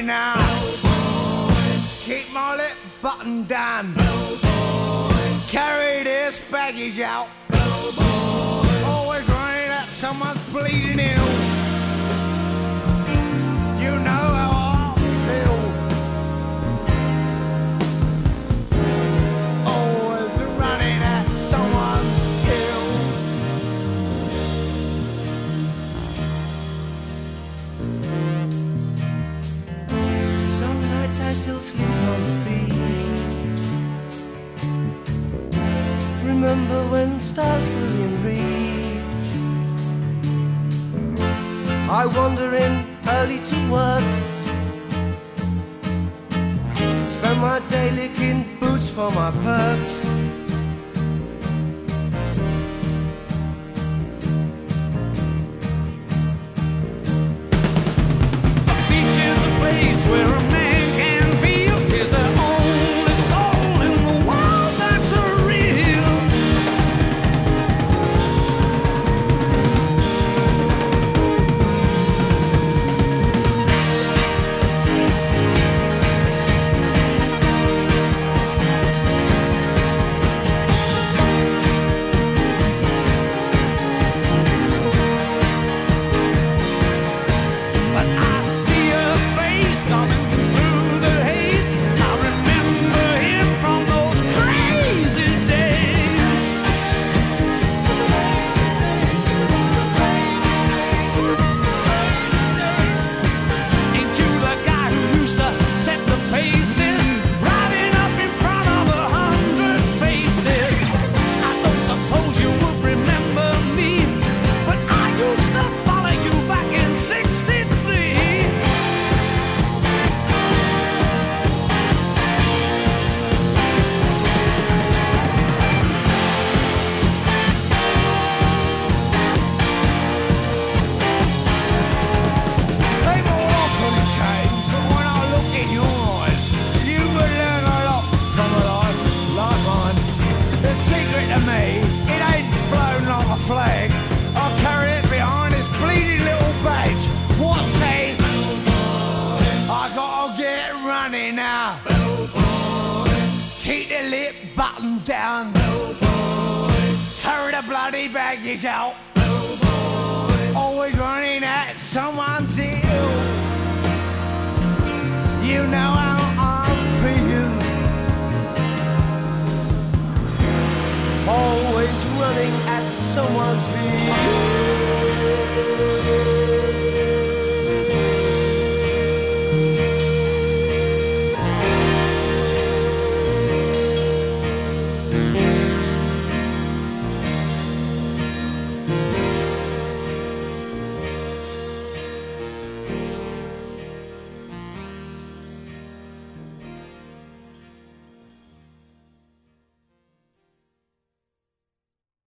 running now. Keep my lip buttoned down. Carry this baggage out. Always running at someone's bleeding ill. You know how I feel. Always running at someone's ill. Some nights I still sleep on the beach. Remember when stars were in reach. I wander in early to work. Spend my day licking boots for my perks. A beach is a place where a man can feel he's the only soul in the world that's real. But I see her face coming through the haze. I remember him from those crazy days. Ain't you the guy who used to set the paces, riding up in front of 100 faces? I don't suppose you would remember me, but I used to follow you back in '63. People often change, but when I look in your eyes, you could learn a lot from a life like mine. The secret to me, it ain't flown like a flag. I carry it behind this bleeding little badge. What says, I gotta get running now. Keep the lip button down. Tear the bloody baggage out. Always running at someone's heel. You know how I feel. Always running at someone's heel.